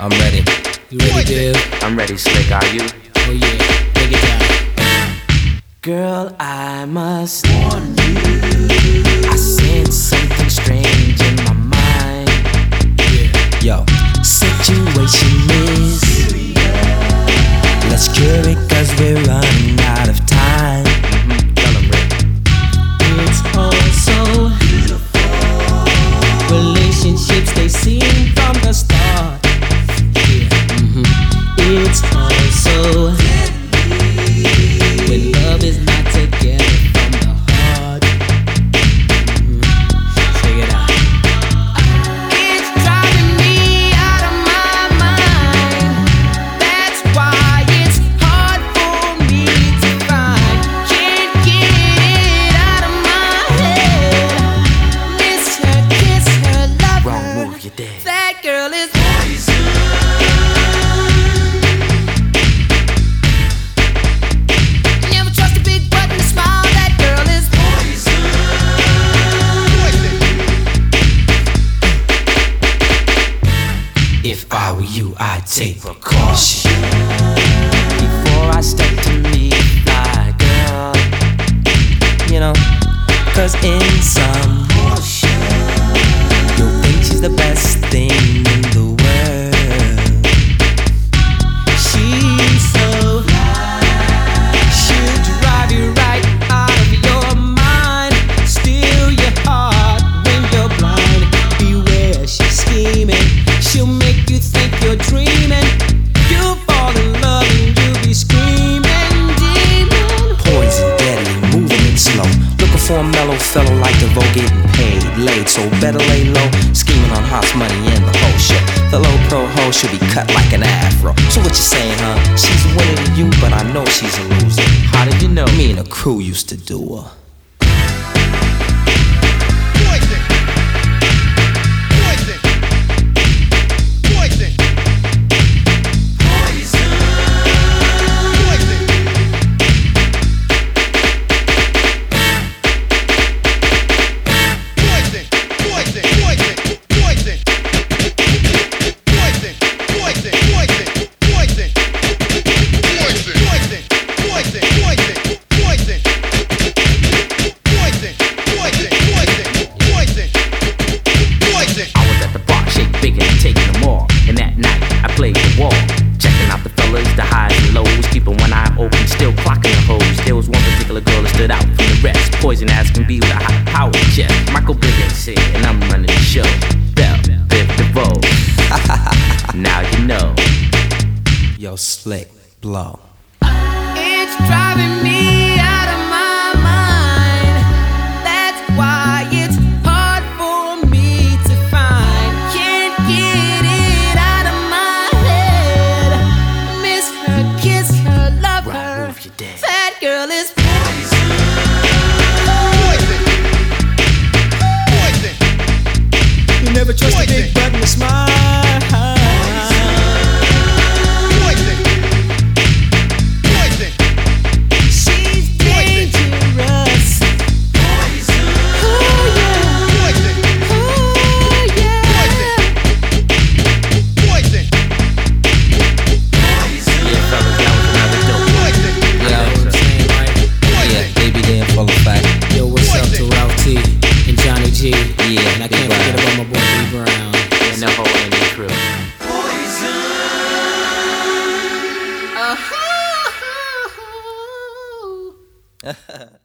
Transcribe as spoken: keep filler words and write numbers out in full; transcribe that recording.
I'm ready. You ready, Bill? I'm ready, Slick, are you? Oh yeah, take it down. Girl, I must warn you, I sense something strange in my mind. Yeah. Yo, situation is serious. Let's cure it cause we're running out of time. Mm-hmm. Tell 'em, Rick. It's all so beautiful. Relationships, they seem from the start. Yeah. Mm-hmm. It's all so deadly when love is not together from the heart. Mm-hmm. Check it out. It's driving me out of my mind. That's why it's hard for me to find. Can't get it out of my head. Miss her, kiss her, love Wrong her. move, you're dead. That girl is poison. Never trust a big butt and a smile. That girl is poison. If I were you, I'd take precaution before I step to meet fly girl. You know, cause in some portion, you'll think she's the best thing in the world. She's so fly, she'll drive you right out of your mind, steal your heart when you're blind. Beware, she's scheming, she'll make you think you're dreaming. You'll fall in love and you'll be screaming, demon. Poison, deadly, moving it slow. Looking for a mellow fellow like DeVoe, getting paid, laid, so better lay low. Scheming on hot money in the whole show. The low pro hoe should be cut like an afro. So what you saying, huh? She's winning to you, but I know she's a loser. How did you know? Me and the crew used to do her. Poison ass can be with a high power check. Michael Bivins here, and I'm running the show. Bell, Biv DeVoe. Now you know. Yo, Slick, blow. It's driving me out of my mind. That's why it's hard for me to find. Can't get it out of my head. Miss her, kiss her, love Wrong her. move, you're dead. That girl is Never trust a big butt and a smile. She's dangerous. oh yeah, oh Yeah, fellas, that was another dope. You know what I'm saying, right? Yeah, baby, they in full effect. Yo, what's up to Ralph T and Johnny G? Yeah, And I Big can't Brown. forget about my boy B Brown. And the whole Indian crew. yeah. Uh-huh.